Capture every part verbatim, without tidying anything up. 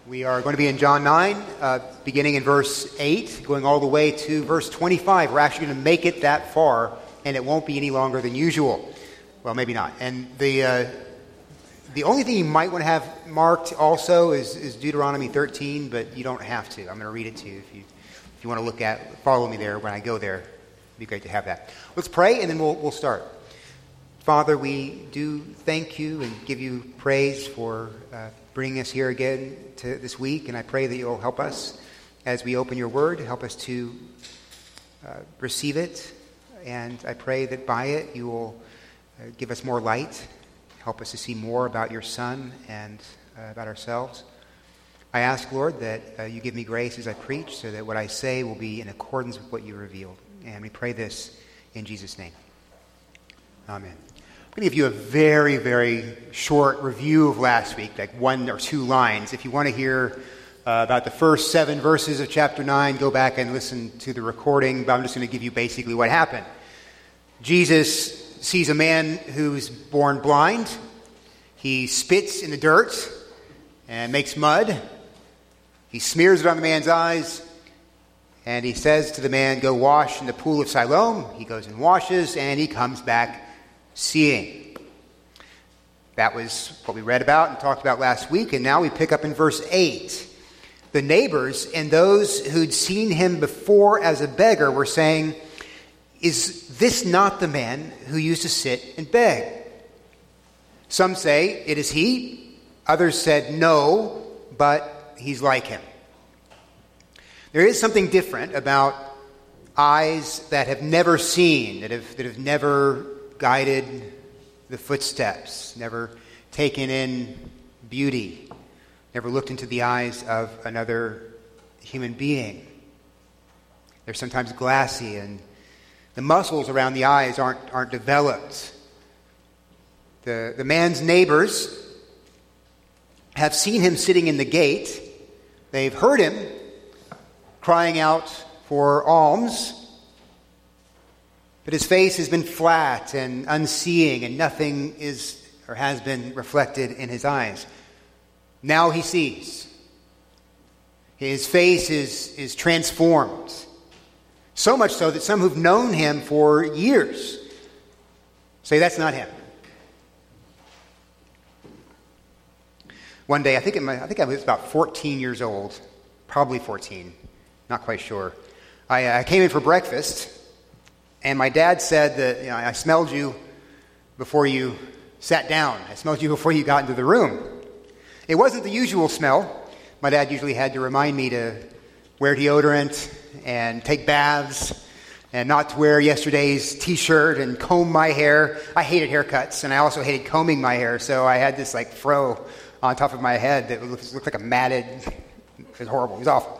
We are going to be in John nine, uh, beginning in verse eight, going all the way to verse twenty-five. We're actually going to make it that far, and it won't be any longer than usual. Well, maybe not. And the uh, the only thing you might want to have marked also is, is Deuteronomy thirteen, but you don't have to. I'm going to read it to you if you if you want to look at, follow me there when I go there. It'd be great to have that. Let's pray, and then we'll we'll start. Father, we do thank you and give you praise for uh, bringing us here again to this week, and I pray that you'll help us as we open your word, help us to uh, receive it, and I pray that by it you will uh, give us more light, help us to see more about your Son and uh, about ourselves. I ask, Lord, that uh, you give me grace as I preach so that what I say will be in accordance with what you revealed, and we pray this in Jesus' name. Amen. I'm going to give you a very, very short review of last week, like one or two lines. If you want to hear uh, about the first seven verses of chapter nine, go back and listen to the recording, but I'm just going to give you basically what happened. Jesus sees a man who's born blind. He spits in the dirt and makes mud. He smears it on the man's eyes, and he says to the man, "Go wash in the pool of Siloam." He goes and washes, and he comes back seeing. That was what we read about and talked about last week, and now we pick up in verse eight. The neighbors and those who'd seen him before as a beggar were saying, "Is this not the man who used to sit and beg?" Some say, "It is he." Others said, "No, but he's like him." There is something different about eyes that have never seen, that have that have never guided the footsteps, never taken in beauty, never looked into the eyes of another human being. They're sometimes glassy, and the muscles around the eyes aren't aren't developed. The, the man's neighbors have seen him sitting in the gate. They've heard him crying out for alms, but his face has been flat and unseeing, and nothing is or has been reflected in his eyes. Now he sees. His face is, is transformed. So much so that some who've known him for years say that's not him. One day, I think, it might, I think I was about fourteen years old, probably fourteen, not quite sure. I, I came in for breakfast, and my dad said that, you know, "I smelled you before you sat down. I smelled you before you got into the room." It wasn't the usual smell. My dad usually had to remind me to wear deodorant and take baths and not to wear yesterday's t-shirt and comb my hair. I hated haircuts, and I also hated combing my hair, so I had this like fro on top of my head that looked, looked like a matted, it was horrible, it was awful.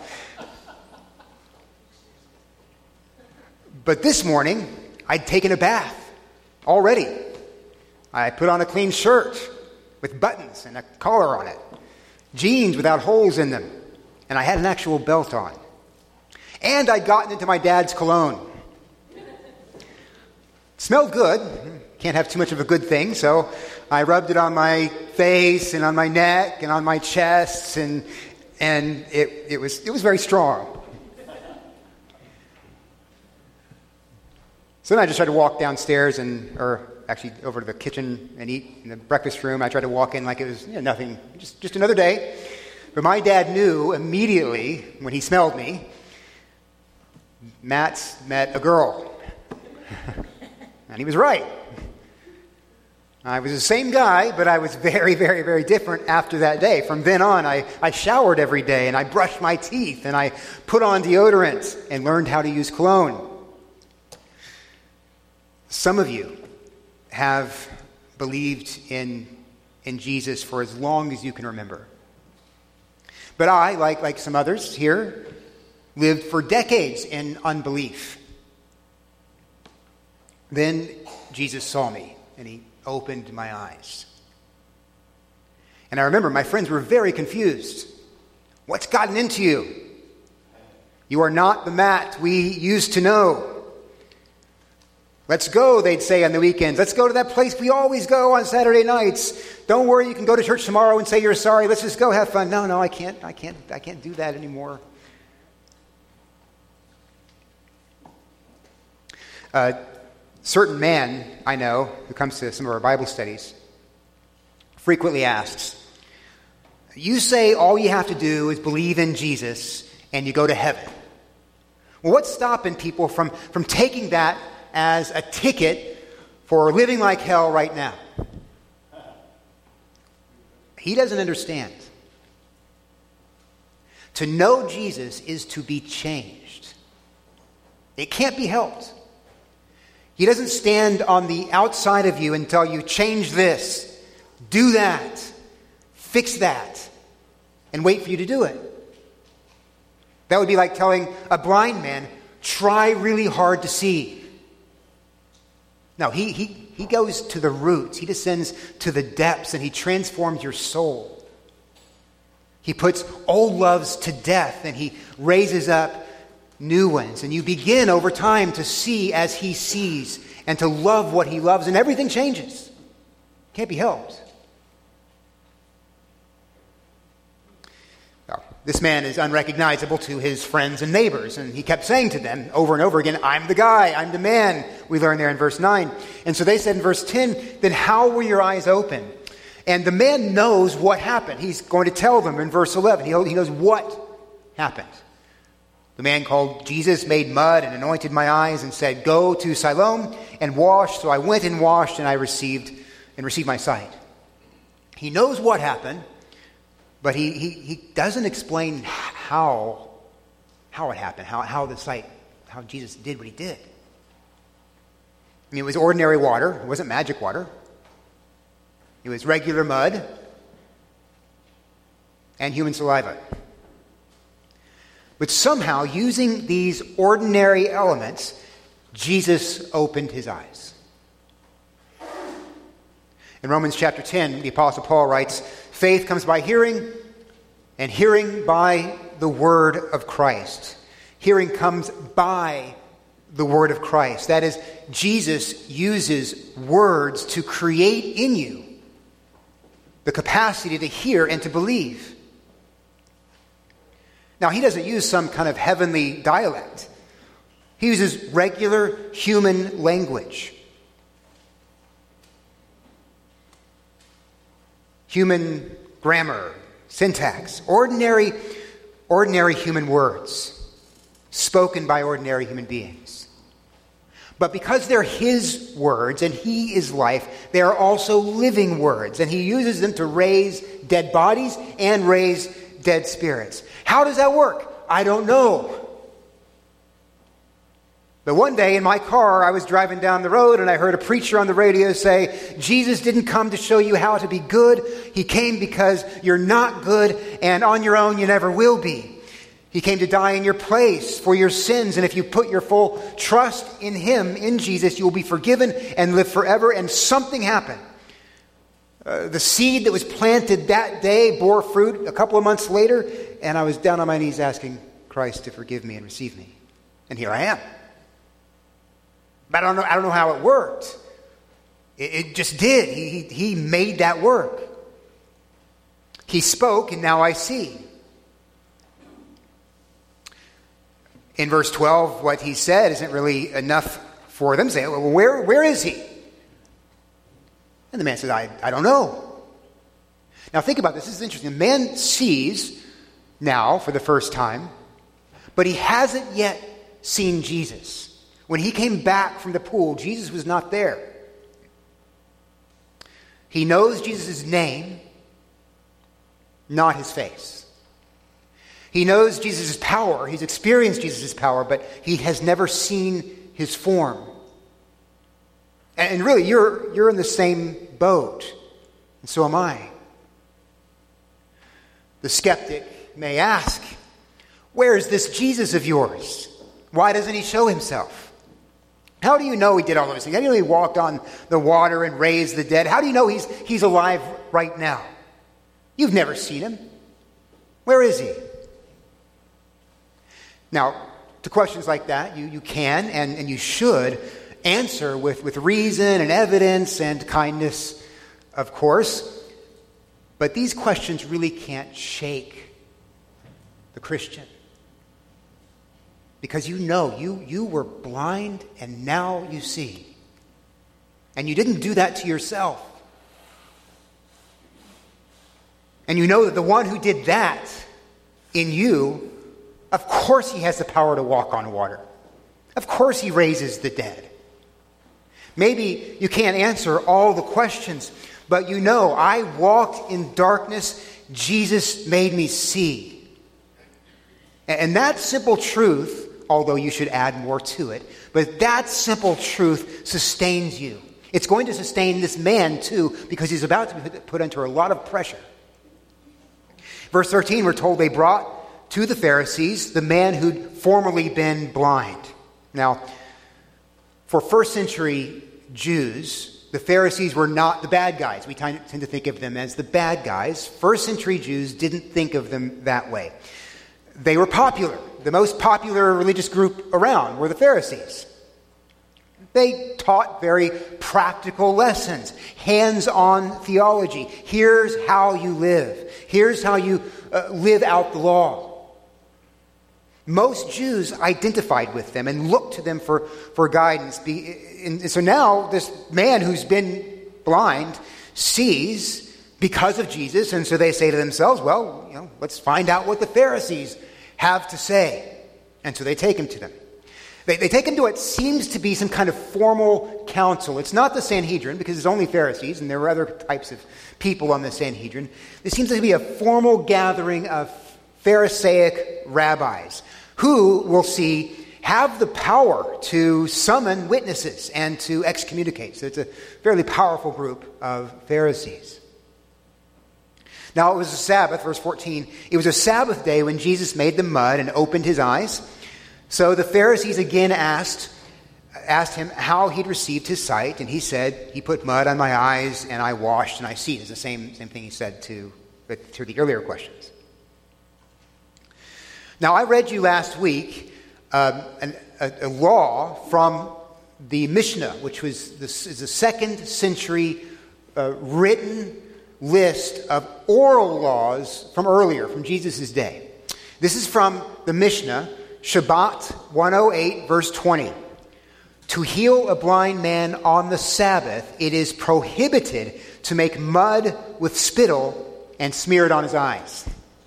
But this morning, I'd taken a bath already. I put on a clean shirt with buttons and a collar on it, jeans without holes in them, and I had an actual belt on. And I'd gotten into my dad's cologne. Smelled good. Can't have too much of a good thing, so I rubbed it on my face and on my neck and on my chest, and and it, it was it was very strong. So then I just tried to walk downstairs and, or actually over to the kitchen and eat in the breakfast room. I tried to walk in like it was, you know, nothing, just, just another day. But my dad knew immediately when he smelled me, Matt's met a girl. And he was right. I was the same guy, but I was very, very, very different after that day. From then on, I, I showered every day, and I brushed my teeth, and I put on deodorant and learned how to use cologne. Some of you have believed in, in Jesus for as long as you can remember. But I, like, like some others here, lived for decades in unbelief. Then Jesus saw me, and he opened my eyes. And I remember my friends were very confused. "What's gotten into you? You are not the Matt we used to know." Let's go, they'd say on the weekends. Let's go to that place we always go on Saturday nights. Don't worry, you can go to church tomorrow and say you're sorry. Let's just go have fun. No, no, I can't. I can't. I can't do that anymore. A certain man I know who comes to some of our Bible studies frequently asks, you say all you have to do is believe in Jesus and you go to heaven. Well, what's stopping people from, from taking that as a ticket for living like hell right now? He doesn't understand. To know Jesus is to be changed. It can't be helped. He doesn't stand on the outside of you and tell you, change this, do that, fix that, and wait for you to do it. That would be like telling a blind man, try really hard to see. No, he, he, he goes to the roots. He descends to the depths and he transforms your soul. He puts old loves to death and he raises up new ones. And you begin over time to see as he sees and to love what he loves, and everything changes. Can't be helped. Well, this man is unrecognizable to his friends and neighbors, and he kept saying to them over and over again, I'm the guy, I'm the man. We learn there in verse nine. And so they said in verse ten, then how were your eyes open? And the man knows what happened. He's going to tell them in verse eleven. He knows what happened. The man called Jesus made mud and anointed my eyes and said, go to Siloam and wash. So I went and washed and I received and received my sight. He knows what happened, but he, he, he doesn't explain how, how it happened, how, how the sight, how Jesus did what he did. I mean, it was ordinary water. It wasn't magic water. It was regular mud and human saliva. But somehow, using these ordinary elements, Jesus opened his eyes. In Romans chapter ten, the Apostle Paul writes, faith comes by hearing, and hearing by the word of Christ. Hearing comes by the word of Christ. That is, Jesus uses words to create in you the capacity to hear and to believe. Now, he doesn't use some kind of heavenly dialect. He uses regular human language. Human grammar, syntax, ordinary, ordinary human words spoken by ordinary human beings. But because they're his words and he is life, they are also living words. And he uses them to raise dead bodies and raise dead spirits. How does that work? I don't know. But one day in my car, I was driving down the road and I heard a preacher on the radio say, Jesus didn't come to show you how to be good. He came because you're not good and on your own you never will be. He came to die in your place for your sins. And if you put your full trust in him, in Jesus, you will be forgiven and live forever. And something happened. Uh, the seed that was planted that day bore fruit a couple of months later. And I was down on my knees asking Christ to forgive me and receive me. And here I am. But I don't know, I don't know how it worked. It, it just did. He, he, he made that work. He spoke and now I see. In verse twelve, what he said isn't really enough for them. Say, well, where, where is he? And the man says, I, I don't know. Now think about this. This is interesting. The man sees now for the first time, but he hasn't yet seen Jesus. When he came back from the pool, Jesus was not there. He knows Jesus' name, not his face. He knows Jesus' power. He's experienced Jesus' power, but he has never seen his form. And really, you're, you're in the same boat, and so am I. The skeptic may ask, where is this Jesus of yours? Why doesn't he show himself? How do you know he did all those things? How do you know he walked on the water and raised the dead? How do you know he's, he's alive right now? You've never seen him. Where is he? Now, to questions like that, you, you can and, and you should answer with, with reason and evidence and kindness, of course. But these questions really can't shake the Christian. Because you know, you, you were blind and now you see. And you didn't do that to yourself. And you know that the one who did that in you, of course he has the power to walk on water. Of course he raises the dead. Maybe you can't answer all the questions, but you know, I walked in darkness, Jesus made me see. And that simple truth, although you should add more to it, but that simple truth sustains you. It's going to sustain this man too, because he's about to be put under a lot of pressure. Verse thirteen, we're told they brought to the Pharisees the man who'd formerly been blind. Now, for first century Jews, the Pharisees were not the bad guys. We tend to think of them as the bad guys. First century Jews didn't think of them that way. They were popular. The most popular religious group around were the Pharisees. They taught very practical lessons, hands-on theology. Here's how you live. Here's how you uh, live out the law. Most Jews identified with them and looked to them for, for guidance. Be, and so now this man who's been blind sees because of Jesus, and so they say to themselves, well, you know, let's find out what the Pharisees have to say. And so they take him to them. They, they take him to what seems to be some kind of formal council. It's not the Sanhedrin, because it's only Pharisees, and there were other types of people on the Sanhedrin. There seems to be a formal gathering of Pharisaic rabbis who, we'll see, have the power to summon witnesses and to excommunicate. So it's a fairly powerful group of Pharisees. Now it was a Sabbath, verse fourteen. It was a Sabbath day when Jesus made the mud and opened his eyes. So the Pharisees again asked, asked him how he'd received his sight. And he said, he put mud on my eyes and I washed and I see. It's the same, same thing he said to, to the earlier questions. Now I read you last week um, an, a, a law from the Mishnah, which was the, is a second century uh, written list of oral laws from earlier, from Jesus' day. This is from the Mishnah, Shabbat one oh eight, verse twenty. To heal a blind man on the Sabbath, it is prohibited to make mud with spittle and smear it on his eyes.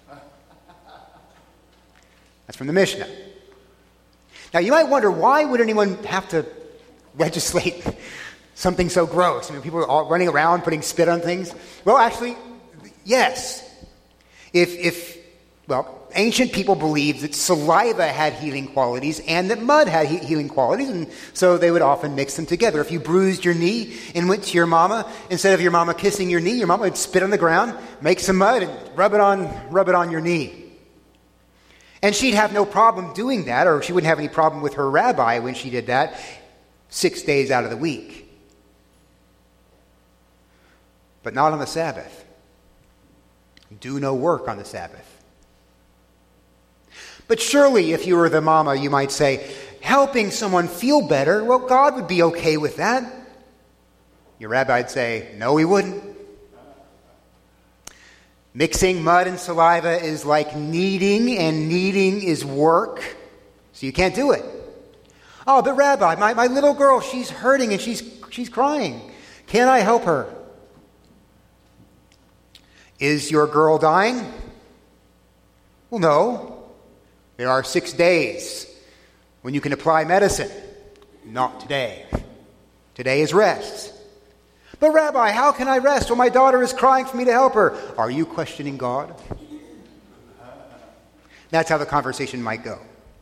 That's from the Mishnah. Now you might wonder, why would anyone have to legislate something so gross? I mean, people are all running around putting spit on things. Well, actually, yes. If, if, well, ancient people believed that saliva had healing qualities and that mud had he- healing qualities, and so they would often mix them together. If you bruised your knee and went to your mama, instead of your mama kissing your knee, your mama would spit on the ground, make some mud, and rub it on, rub it on your knee. And she'd have no problem doing that, or she wouldn't have any problem with her rabbi when she did that six days out of the week. But not on the Sabbath. Do no work on the Sabbath. But surely, if you were the mama, you might say, helping someone feel better, well, God would be okay with that. Your rabbi would say, no, he wouldn't. Mixing mud and saliva is like kneading, and kneading is work, so you can't do it. Oh, but Rabbi, my, my little girl, she's hurting and she's she's crying. Can I help her? Is your girl dying? Well, no. There are six days when you can apply medicine. Not today. Today is rest. But Rabbi, how can I rest when my daughter is crying for me to help her? Are you questioning God? That's how the conversation might go.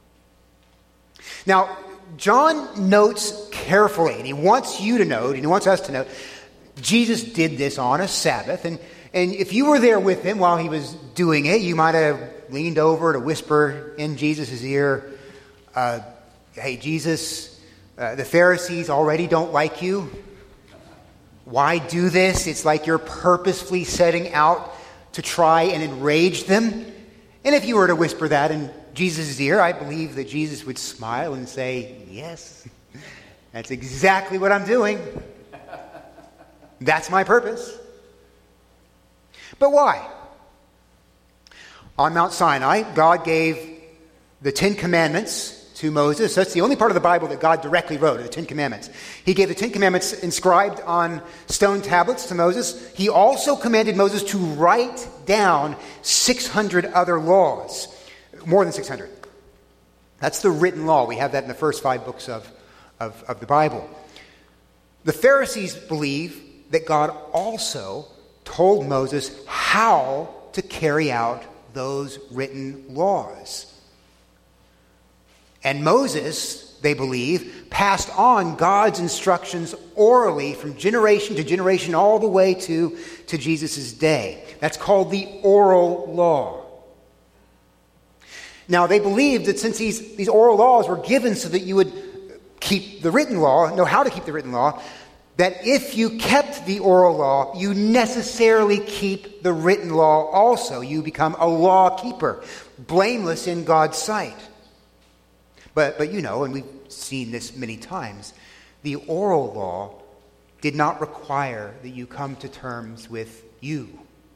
Now, John notes carefully, and he wants you to note, and he wants us to note, Jesus did this on a Sabbath, and, and if you were there with him while he was doing it, you might have leaned over to whisper in Jesus' ear, uh, hey, Jesus, uh, the Pharisees already don't like you. Why do this? It's like you're purposefully setting out to try and enrage them. And if you were to whisper that in Jesus' ear, I believe that Jesus would smile and say, yes, That's exactly what I'm doing. That's my purpose. But why? On Mount Sinai, God gave the Ten Commandments to Moses. That's the only part of the Bible that God directly wrote, the Ten Commandments. He gave the Ten Commandments inscribed on stone tablets to Moses. He also commanded Moses to write down six hundred other laws, more than six hundred. That's the written law. We have that in the first five books of, of, of the Bible. The Pharisees believe that God also told Moses how to carry out those written laws. And Moses, they believe, passed on God's instructions orally from generation to generation all the way to, to Jesus' day. That's called the oral law. Now, they believed that since these, these oral laws were given so that you would keep the written law, know how to keep the written law, that if you kept the oral law, you necessarily keep the written law also. You become a law keeper, blameless in God's sight. But, but you know, and we've seen this many times, the oral law did not require that you come to terms with you.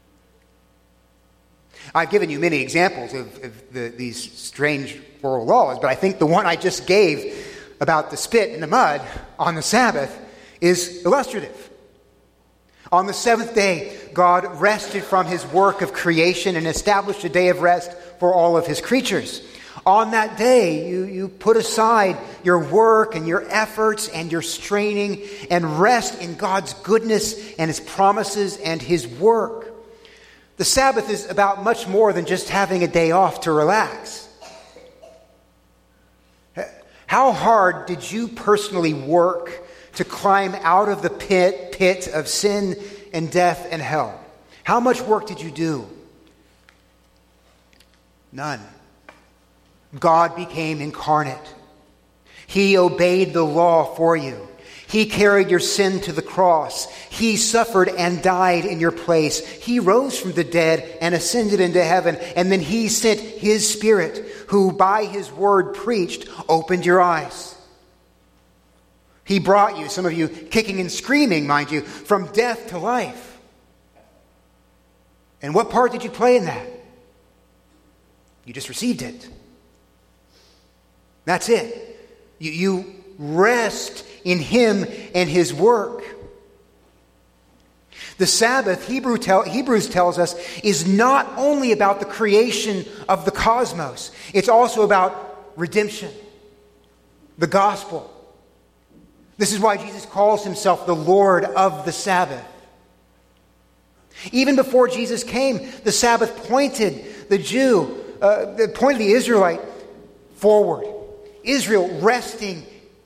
I've given you many examples of, of the, these strange oral laws, but I think the one I just gave about the spit in the mud on the Sabbath is illustrative. On the seventh day, God rested from his work of creation and established a day of rest for all of his creatures. On that day, you, you put aside your work and your efforts and your straining and rest in God's goodness and his promises and his work. The Sabbath is about much more than just having a day off to relax. How hard did you personally work to climb out of the pit, pit of sin and death and hell? How much work did you do? None. God became incarnate. He obeyed the law for you. He carried your sin to the cross. He suffered and died in your place. He rose from the dead and ascended into heaven. And then he sent his Spirit, who by his word preached, opened your eyes. He brought you, some of you kicking and screaming, mind you, from death to life. And what part did you play in that? You just received it. That's it. You, you rest in him and his work. The Sabbath, Hebrew tell, Hebrews tells us, is not only about the creation of the cosmos. It's also about redemption, the gospel. This is why Jesus calls himself the Lord of the Sabbath. Even before Jesus came, the Sabbath pointed the Jew, uh, pointed the Israelite forward. Israel resting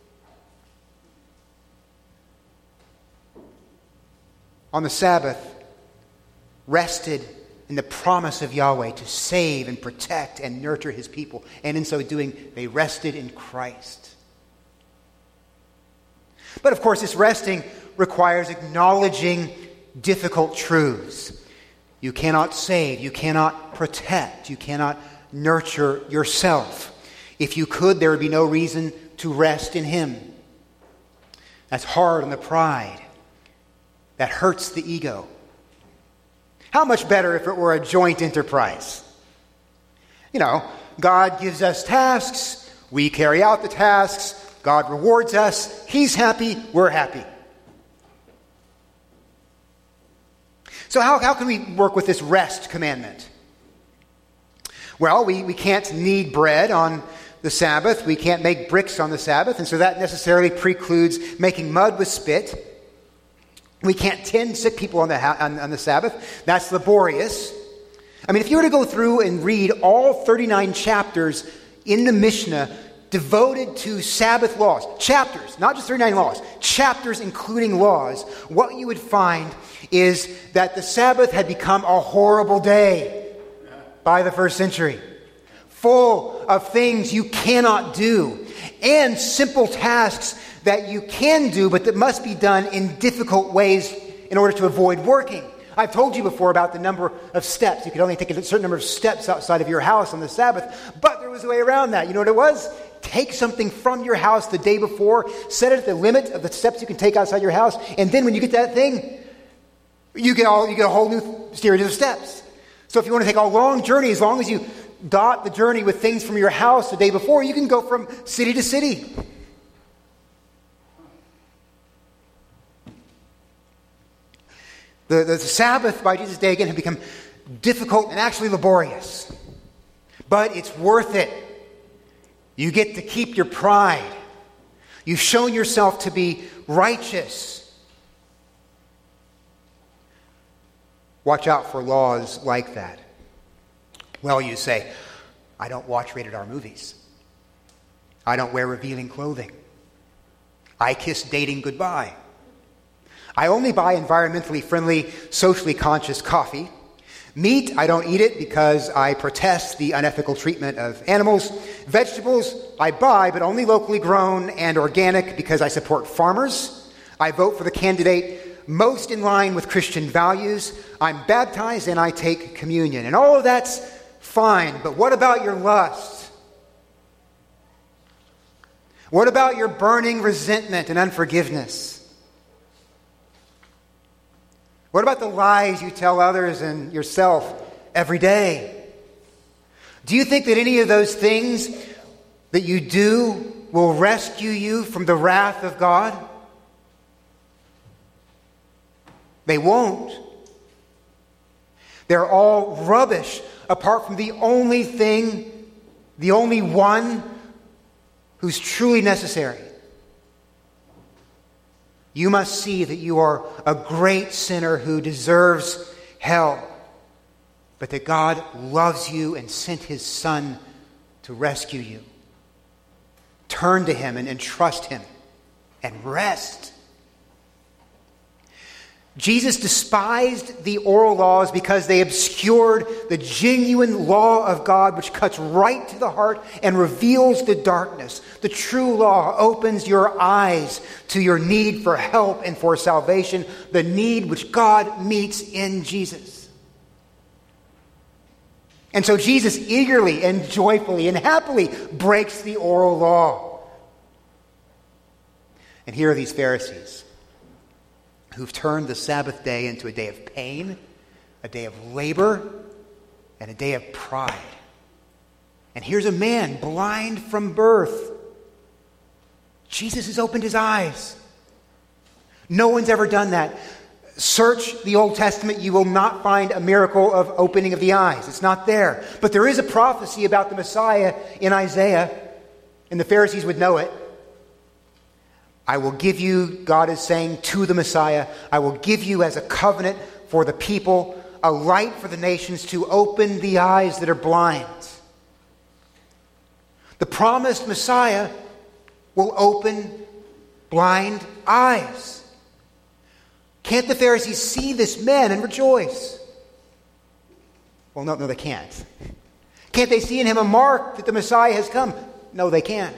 on the Sabbath, rested in the promise of Yahweh to save and protect and nurture his people. And in so doing, they rested in Christ. But of course, this resting requires acknowledging difficult truths. You cannot save, you cannot protect, you cannot nurture yourself. If you could, there would be no reason to rest in him. That's hard on the pride. That hurts the ego. How much better if it were a joint enterprise? You know, God gives us tasks, we carry out the tasks, God rewards us, he's happy, we're happy. So how, how can we work with this rest commandment? Well, we, we can't knead bread on the Sabbath. We can't make bricks on the Sabbath, and so that necessarily precludes making mud with spit. We can't tend sick people on the, on, on the Sabbath. That's laborious. I mean, if you were to go through and read all thirty-nine chapters in the Mishnah devoted to Sabbath laws, chapters, not just thirty-nine laws, chapters including laws, what you would find is that the Sabbath had become a horrible day by the first century, full of things you cannot do and simple tasks that you can do, but that must be done in difficult ways in order to avoid working. I've told you before about the number of steps. You could only take a certain number of steps outside of your house on the Sabbath, but there was a way around that. You know what it was? take something from your house the day before, set it at the limit of the steps you can take outside your house, and then when you get that thing, you get all you get a whole new series of steps. So if you want to take a long journey, as long as you dot the journey with things from your house the day before, you can go from city to city. The, the Sabbath by Jesus' day again had become difficult and actually laborious. But it's worth it. You get to keep your pride. You've shown yourself to be righteous. Watch out for laws like that. Well, you say, I don't watch rated R movies. I don't wear revealing clothing. I kiss dating goodbye. I only buy environmentally friendly, socially conscious coffee. Meat, I don't eat it because I protest the unethical treatment of animals. Vegetables, I buy, but only locally grown and organic because I support farmers. I vote for the candidate most in line with Christian values. I'm baptized and I take communion. And all of that's fine, but what about your lust? What about your burning resentment and unforgiveness? What about the lies you tell others and yourself every day? Do you think that any of those things that you do will rescue you from the wrath of God? They won't. They're all rubbish apart from the only thing, the only one who's truly necessary. You must see that you are a great sinner who deserves hell, but that God loves you and sent his Son to rescue you. Turn to him and, and trust him and rest. Jesus despised the oral laws because they obscured the genuine law of God, which cuts right to the heart and reveals the darkness. The true law opens your eyes to your need for help and for salvation, the need which God meets in Jesus. And so Jesus eagerly and joyfully and happily breaks the oral law. And here are these Pharisees who've turned the Sabbath day into a day of pain, a day of labor, and a day of pride. And here's a man blind from birth. Jesus has opened his eyes. No one's ever done that. Search the Old Testament, you will not find a miracle of opening of the eyes. It's not there. But there is a prophecy about the Messiah in Isaiah, and the Pharisees would know it. I will give you, God is saying to the Messiah, I will give you as a covenant for the people, a light for the nations to open the eyes that are blind. The promised Messiah will open blind eyes. Can't the Pharisees see this man and rejoice? Well, no, no, they can't. Can't they see in him a mark that the Messiah has come? No, they can't.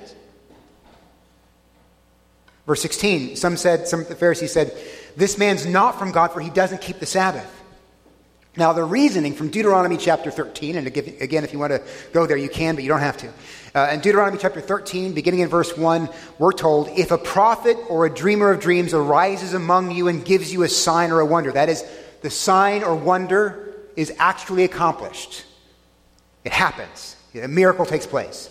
Verse sixteen, some said, some of the Pharisees said, this man's not from God, for he doesn't keep the Sabbath. Now, the reasoning from Deuteronomy chapter thirteen, and again, if you want to go there, you can, but you don't have to. Uh, in Deuteronomy chapter thirteen, beginning in verse one, we're told, if a prophet or a dreamer of dreams arises among you and gives you a sign or a wonder, that is, the sign or wonder is actually accomplished. It happens. A miracle takes place.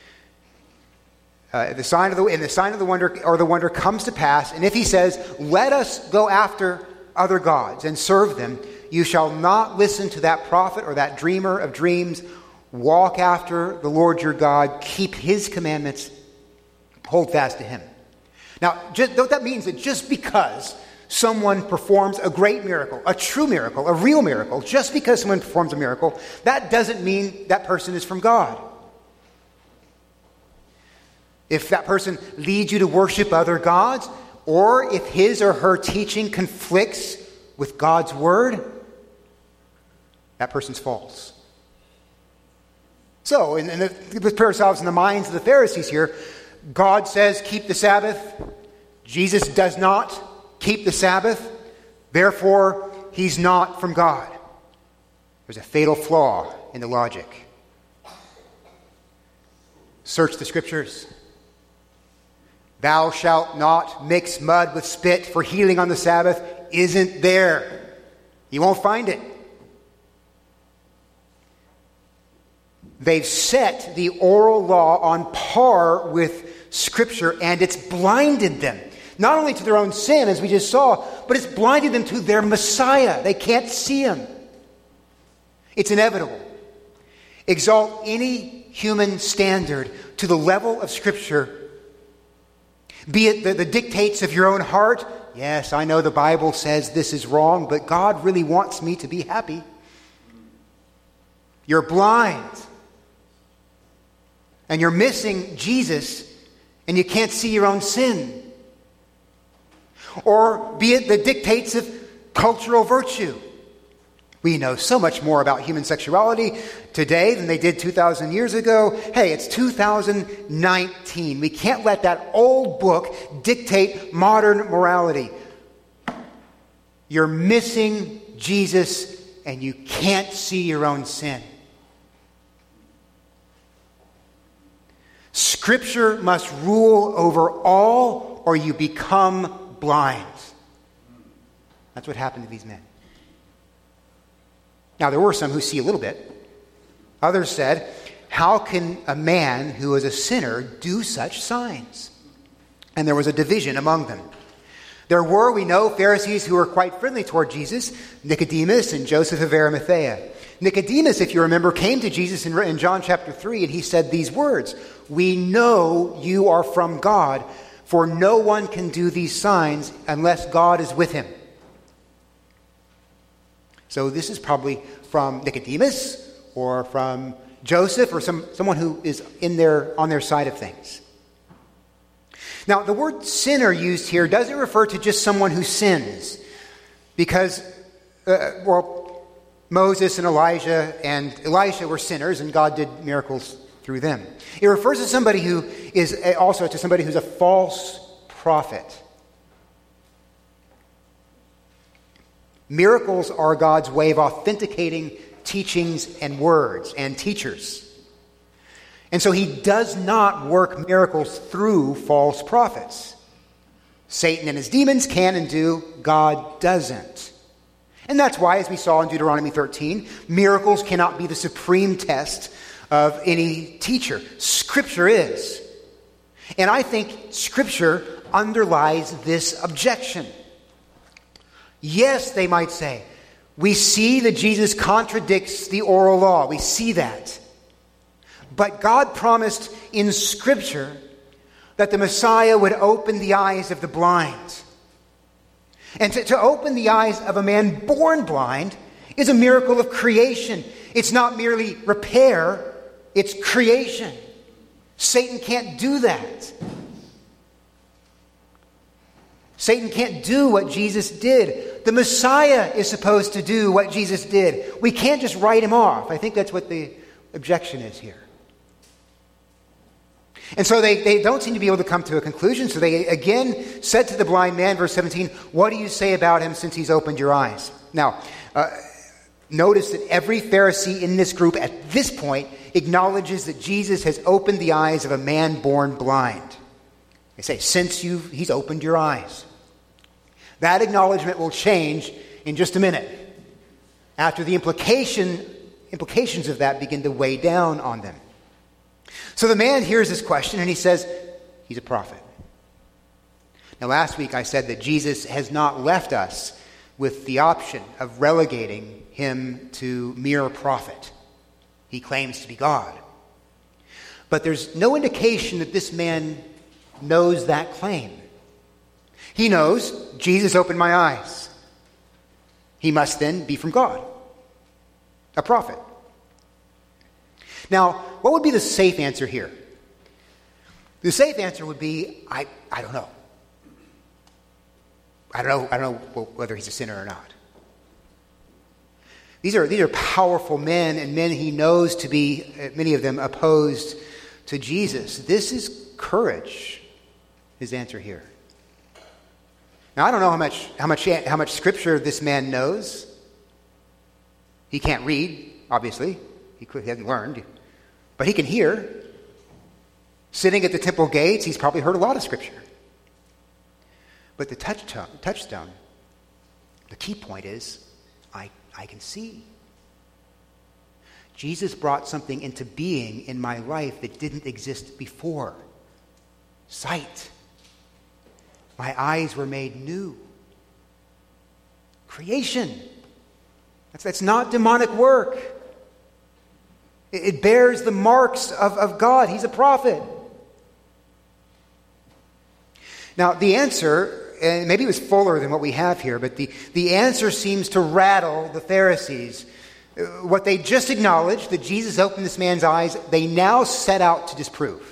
Uh, the sign of the and the sign of the wonder or the wonder comes to pass, and if he says, "Let us go after other gods and serve them," you shall not listen to that prophet or that dreamer of dreams. Walk after the Lord your God, keep his commandments, hold fast to him. Now, just, that means that just because someone performs a great miracle, a true miracle, a real miracle, just because someone performs a miracle, that doesn't mean that person is from God. If that person leads you to worship other gods, or if his or her teaching conflicts with God's word, that person's false. So, and, and let's put ourselves in the minds of the Pharisees here. God says, keep the Sabbath. Jesus does not keep the Sabbath. Therefore, he's not from God. There's a fatal flaw in the logic. Search the Scriptures. Thou shalt not mix mud with spit, for healing on the Sabbath isn't there. You won't find it. They've set the oral law on par with Scripture, and it's blinded them. Not only to their own sin, as we just saw, but it's blinded them to their Messiah. They can't see him. It's inevitable. Exalt any human standard to the level of Scripture, be it the, the dictates of your own heart. Yes, I know the Bible says this is wrong, but God really wants me to be happy. You're blind. And you're missing Jesus, and you can't see your own sin. Or be it the dictates of cultural virtue. We know so much more about human sexuality today than they did two thousand years ago. Hey, it's two thousand nineteen. We can't let that old book dictate modern morality. You're missing Jesus, and you can't see your own sin. Scripture must rule over all, or you become blind. That's what happened to these men. Now, there were some who see a little bit. Others said, how can a man who is a sinner do such signs? And there was a division among them. There were, we know, Pharisees who were quite friendly toward Jesus, Nicodemus and Joseph of Arimathea. Nicodemus, if you remember, came to Jesus in, in John chapter three, and he said these words, "We know you are from God, for no one can do these signs unless God is with him." So this is probably from Nicodemus or from Joseph or some someone who is in their on their side of things. Now, the word sinner used here doesn't refer to just someone who sins, because, uh, well, Moses and Elijah and Elisha were sinners, and God did miracles through them. It refers to somebody who is also to somebody who's a false prophet. Miracles are God's way of authenticating teachings and words and teachers. And so he does not work miracles through false prophets. Satan and his demons can and do, God doesn't. And that's why, as we saw in Deuteronomy thirteen, miracles cannot be the supreme test of any teacher. Scripture is. And I think Scripture underlies this objection. Yes, they might say, we see that Jesus contradicts the oral law. We see that. But God promised in Scripture that the Messiah would open the eyes of the blind. And to, to open the eyes of a man born blind is a miracle of creation. It's not merely repair, it's creation. Satan can't do that. Satan can't do what Jesus did. The Messiah is supposed to do what Jesus did. We can't just write him off. I think that's what the objection is here. And so they, they don't seem to be able to come to a conclusion. So they again said to the blind man, verse seventeen, "What do you say about him since he's opened your eyes?" Now, uh, notice that every Pharisee in this group at this point acknowledges that Jesus has opened the eyes of a man born blind. They say, since you've, he's opened your eyes. That acknowledgement will change in just a minute, after the implication, implications of that begin to weigh down on them. So the man hears this question and he says, he's a prophet. Now, last week I said that Jesus has not left us with the option of relegating him to mere prophet. He claims to be God. But there's no indication that this man knows that claim. He knows, Jesus opened my eyes. He must then be from God, a prophet. Now, what would be the safe answer here? The safe answer would be, I, I don't know. I don't know. I don't know whether he's a sinner or not. These are these are powerful men, and men he knows to be, many of them, opposed to Jesus. This is courage. His answer here. Now, I don't know how much how much how much scripture this man knows. He can't read, obviously. He, could, he hasn't learned. But he can hear. Sitting at the temple gates, he's probably heard a lot of Scripture. But the touchstone, touchstone the key point is, I, I can see. Jesus brought something into being in my life that didn't exist before. Sight. My eyes were made new. Creation. That's, that's not demonic work. It, it bears the marks of, of God. He's a prophet. Now, the answer, and maybe it was fuller than what we have here, but the, the answer seems to rattle the Pharisees. What they just acknowledged, that Jesus opened this man's eyes, they now set out to disprove.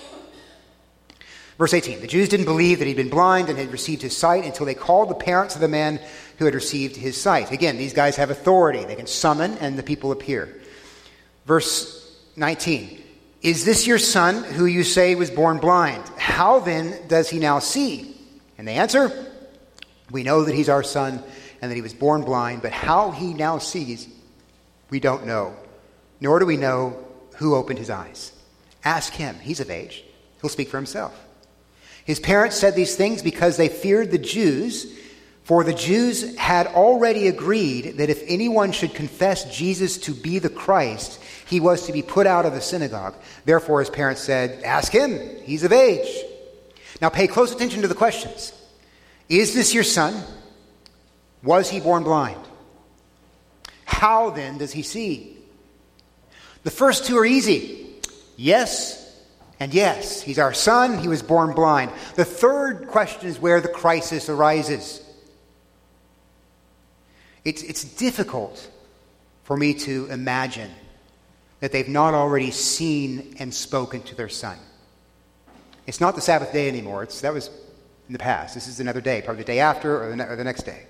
Verse eighteen, the Jews didn't believe that he'd been blind and had received his sight until they called the parents of the man who had received his sight. Again, these guys have authority. They can summon and the people appear. Verse nineteen, is this your son who you say was born blind? How then does he now see? And they answer, we know that he's our son and that he was born blind, but how he now sees, we don't know, nor do we know who opened his eyes. Ask him. He's of age. He'll speak for himself. His parents said these things because they feared the Jews, for the Jews had already agreed that if anyone should confess Jesus to be the Christ, he was to be put out of the synagogue. Therefore, his parents said, ask him. He's of age. Now pay close attention to the questions. Is this your son? Was he born blind? How then does he see? The first two are easy. Yes and yes. He's our son. He was born blind. The third question is where the crisis arises. It's, it's difficult for me to imagine that they've not already seen and spoken to their son. It's not the Sabbath day anymore. It's, that was in the past. This is another day, probably the day after or the, ne- or the next day.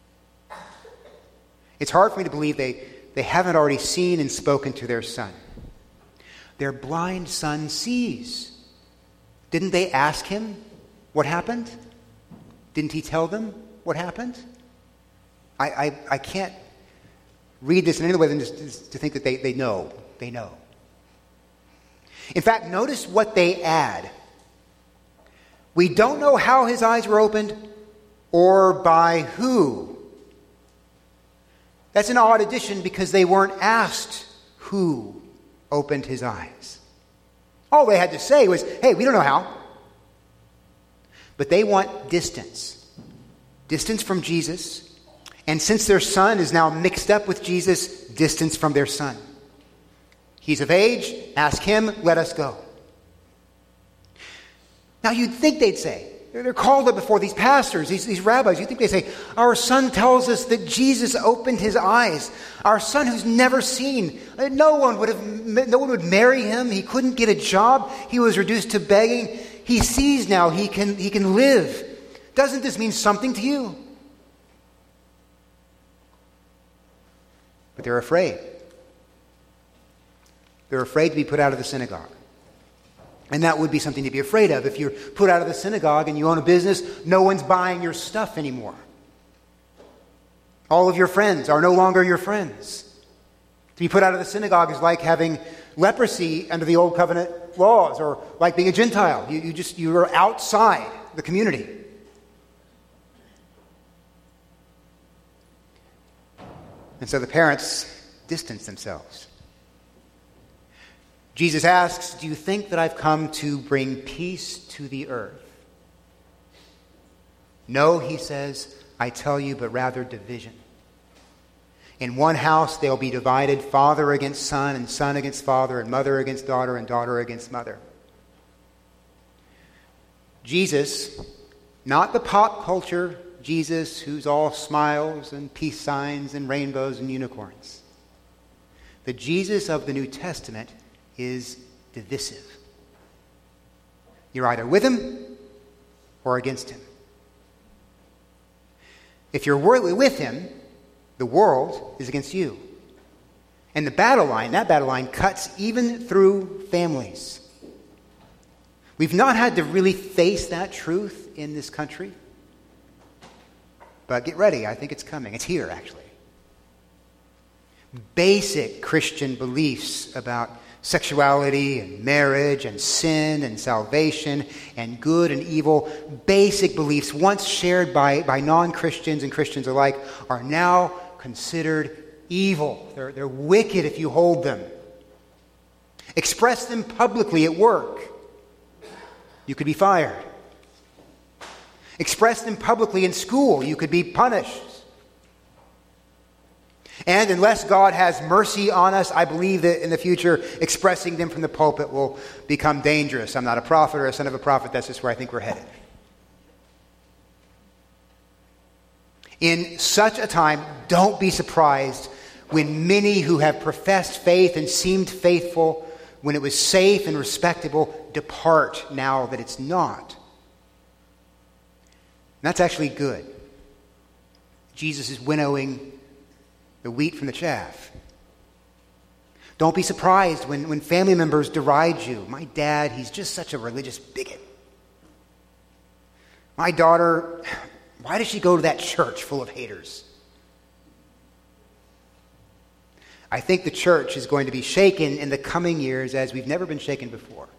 It's hard for me to believe they, they haven't already seen and spoken to their son. Their blind son sees. Didn't they ask him what happened? Didn't he tell them what happened? I, I, I can't read this in any other way than just to think that they, they know. They know. In fact, notice what they add. We don't know how his eyes were opened or by who. That's an odd addition because they weren't asked who opened his eyes. All they had to say was, hey, we don't know how. But they want distance. Distance from Jesus. And since their son is now mixed up with Jesus, distance from their son. He's of age. Ask him. Let us go. Now you'd think they'd say, they're called up before these pastors, these, these rabbis. You'd think they'd say, our son tells us that Jesus opened his eyes. Our son who's never seen. No one would have, no one would marry him. He couldn't get a job. He was reduced to begging. He sees now. He can, he can live. Doesn't this mean something to you? But they're afraid. They're afraid to be put out of the synagogue. And that would be something to be afraid of. If you're put out of the synagogue and you own a business, no one's buying your stuff anymore. All of your friends are no longer your friends. To be put out of the synagogue is like having leprosy under the old covenant laws, or like being a Gentile. You, you just you are outside the community. And so the parents distance themselves. Jesus asks, do you think that I've come to bring peace to the earth? No, he says, I tell you, but rather division. In one house they'll be divided, father against son, and son against father, and mother against daughter, and daughter against mother. Jesus, not the pop culture Jesus who's all smiles and peace signs and rainbows and unicorns. The Jesus of the New Testament is divisive. You're either with him or against him. If you're with him, the world is against you. And the battle line, that battle line cuts even through families. We've not had to really face that truth in this country. But get ready, I think it's coming. It's here, actually. Basic Christian beliefs about sexuality and marriage and sin and salvation and good and evil. Basic beliefs once shared by, by non-Christians and Christians alike are now considered evil. They're, they're wicked if you hold them. Express them publicly at work. You could be fired. Express them publicly in school. You could be punished. And unless God has mercy on us, I believe that in the future, expressing them from the pulpit will become dangerous. I'm not a prophet or a son of a prophet. That's just where I think we're headed. In such a time, don't be surprised when many who have professed faith and seemed faithful when it was safe and respectable depart now that it's not. And that's actually good. Jesus is winnowing the wheat from the chaff. Don't be surprised when, when family members deride you. My dad, he's just such a religious bigot. My daughter, why does she go to that church full of haters? I think the church is going to be shaken in the coming years as we've never been shaken before.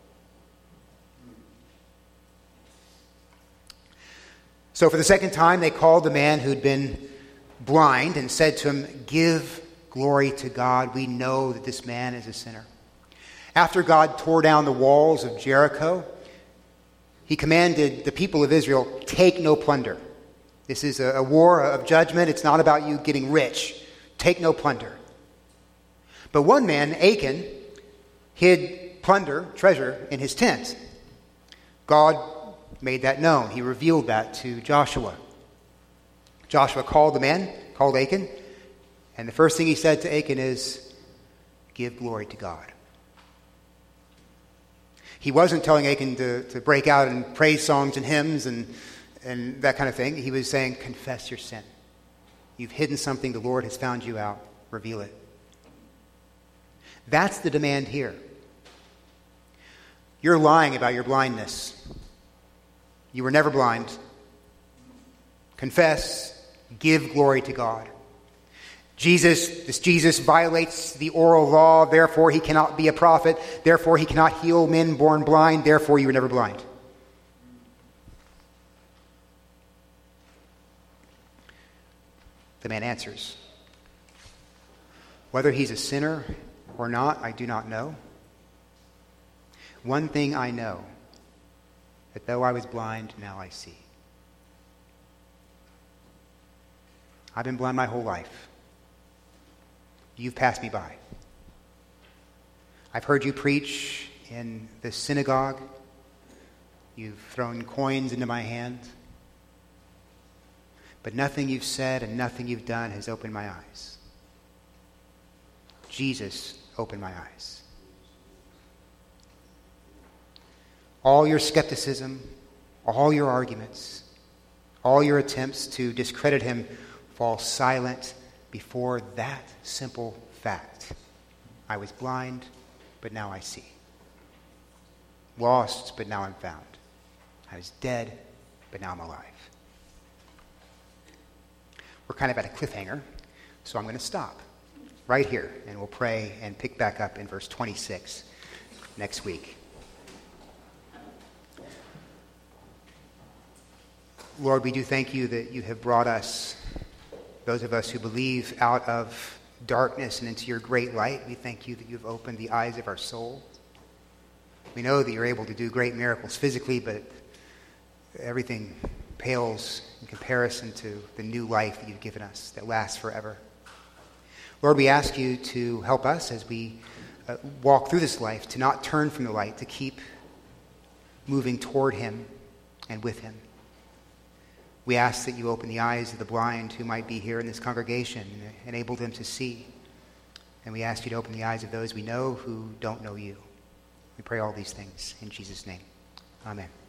So for the second time, they called the man who'd been blind and said to him, "Give glory to God. We know that this man is a sinner." After God tore down the walls of Jericho, he commanded the people of Israel, take no plunder. This is a, a war of judgment. It's not about you getting rich. Take no plunder. But one man, Achan, hid plunder, treasure, in his tent. God made that known. He revealed that to Joshua. Joshua called the man, called Achan, and the first thing he said to Achan is, "Give glory to God." He wasn't telling Achan to, to break out in praise songs and hymns and, and that kind of thing. He was saying, confess your sin. You've hidden something. The Lord has found you out. Reveal it. That's the demand here. You're lying about your blindness. You were never blind. Confess. Give glory to God. Jesus, this Jesus violates the oral law. Therefore, he cannot be a prophet. Therefore, he cannot heal men born blind. Therefore, you were never blind. The man answers, "Whether he's a sinner or not, I do not know. One thing I know, that though I was blind, now I see." I've been blind my whole life. You've passed me by. I've heard you preach in the synagogue. You've thrown coins into my hand. But nothing you've said and nothing you've done has opened my eyes. Jesus opened my eyes. All your skepticism, all your arguments, all your attempts to discredit him fall silent before that simple fact. I was blind, but now I see. Lost, but now I'm found. I was dead, but now I'm alive. We're kind of at a cliffhanger, so I'm going to stop right here, and we'll pray and pick back up in verse twenty-six next week. Lord, we do thank you that you have brought us, those of us who believe, out of darkness and into your great light. We thank you that you've opened the eyes of our soul. We know that you're able to do great miracles physically, but everything pales in comparison to the new life that you've given us that lasts forever. Lord, we ask you to help us as we uh, walk through this life, to not turn from the light, to keep moving toward him and with him. We ask that you open the eyes of the blind who might be here in this congregation and enable them to see. And we ask you to open the eyes of those we know who don't know you. We pray all these things in Jesus' name. Amen.